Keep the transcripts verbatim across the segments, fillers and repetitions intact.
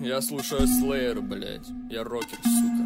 Я слушаю Slayer, блять. Я рокер, сука.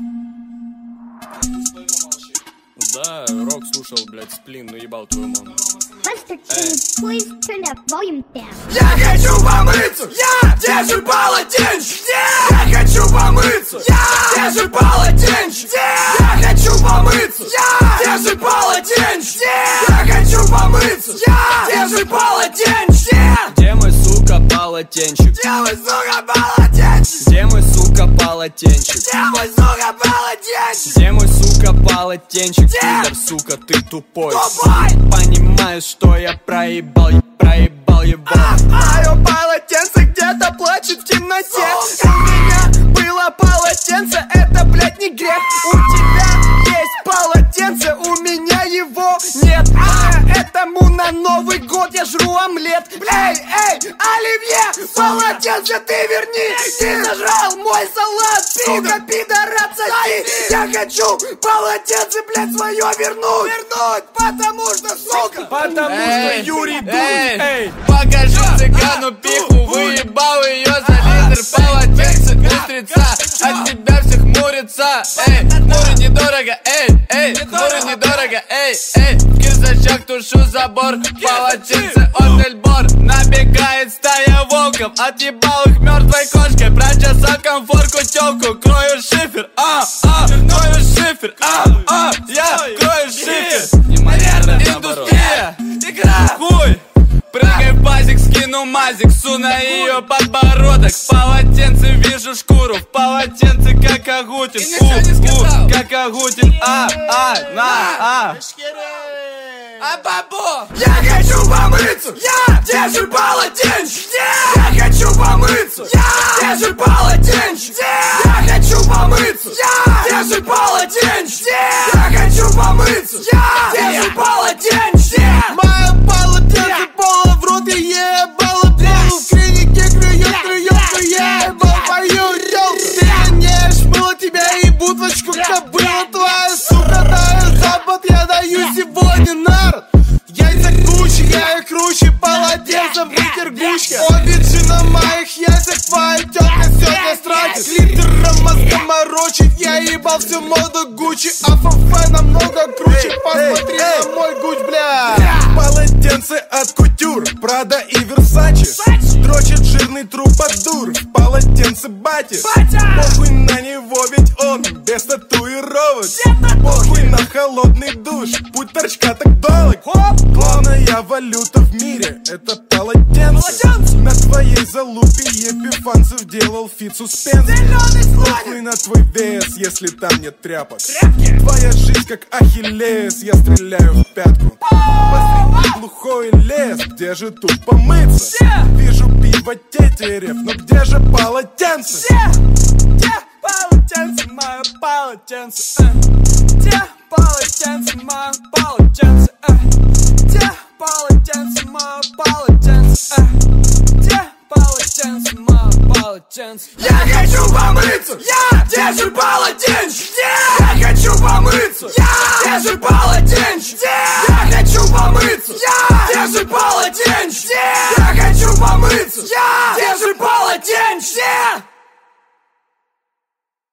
Да, рок слушал, блять, сплин, ну ебал твою маму. Buster, can you please turn that volume down? Я хочу помыться! Я держу полотенце! Я хочу помыться! Я держу полотенце! Я хочу помыться! Я держу полотенце! Я хочу помыться! Я держу полотенце! Где мой, сука, полотенчик? Где мой, сука, полотенце? Где мой, сука, полотенчик? Где мой, сука, полотенце? Где мой, сука, полотенчик? Пидор, сука, ты тупой. Тупой! Понимаешь, что я проебал, я проебал его. Мое полотенце где-то плачет в темноте. У меня было полотенце, это, блядь, не грех. У тебя есть полотенце, у меня его нет. А этому на Новый год я жру омлет. Эй, эй, Оливье, полотенце ты верни. Ты сожрал мой салат, сука, пидорат, соси. Я хочу полотенце, блядь, свое вернуть. Вернуть, потому что, сука, Потому Эй, что Юрий Дудь, эй, эй. Покажи цыгану пиху, выебал ее за литр полотенце устрица, от тебя все хмурится. Эй, хмуры недорого, эй, эй, хмуры недорого, эй, эй. В кирзачах тушу забор, полотенце от Эльбор. Набегает стая волков, отъебал их мертвой кошкой. Прочесал комфорку телку, крою шифер, а, а, крою шифер, а, а, я крою шифер. Индустрия, игра, хуй. Прыгай в базик, скину мазик, су на ее подбородок. В полотенце вижу шкуру, в полотенце как Агутин. У, у, как Агутин, а, а, на, а. А бабо! Я хочу помыться! Я держу полотенце! Я хочу помыться! Я держу полотенце! Я хочу помыться! Я держу полотенце! Я хочу помыться! Я держу полотенце! Мое полотенце поло в рот, я ебало голову. В клинике клюет, клюет, я ебал мою рёлку. Ты гоняешь мыло, тебя и бутылочку кобыла твоя, сука, даю запад, я даю сегодня народ. Яйца круче, я их круче, полотенце вытер гучка. Обиджи на моих яйцах, твоя тётка сегодня стратит. Литером мозга морочит, я ебал всю моду Гуччи. А ФФ намного круче, посмотри на мой гуч, бля. Полотенце от кутюр, Прада и Версачи. Дрочит жирный трубадур, в полотенце бати. Похуй на него, ведь он без татуировок. Похуй на холодный душ, путь торчка так долг. Главная валюта в мире — это полотенце. На твоей залупе Епифанцев делал фит суспензор. Похуй на твой вес, если там нет тряпок. Твоя жизнь как Ахиллес, я стреляю в пятку. Посреди глухой лес, где же тут помыться? Вижу пиво тетерев, но где же полотенце? Где полотенце, мое полотенце? Где полотенце, мое полотенце? Где полотенце, мое полотенце? Где полотенце, мое полотенце? Я хочу помыться! Я держу полотенце! Я хочу помыться! Я держу полотенце! Я хочу помыться! Я держу полотенце! Я хочу помыться! Я держу полотенце!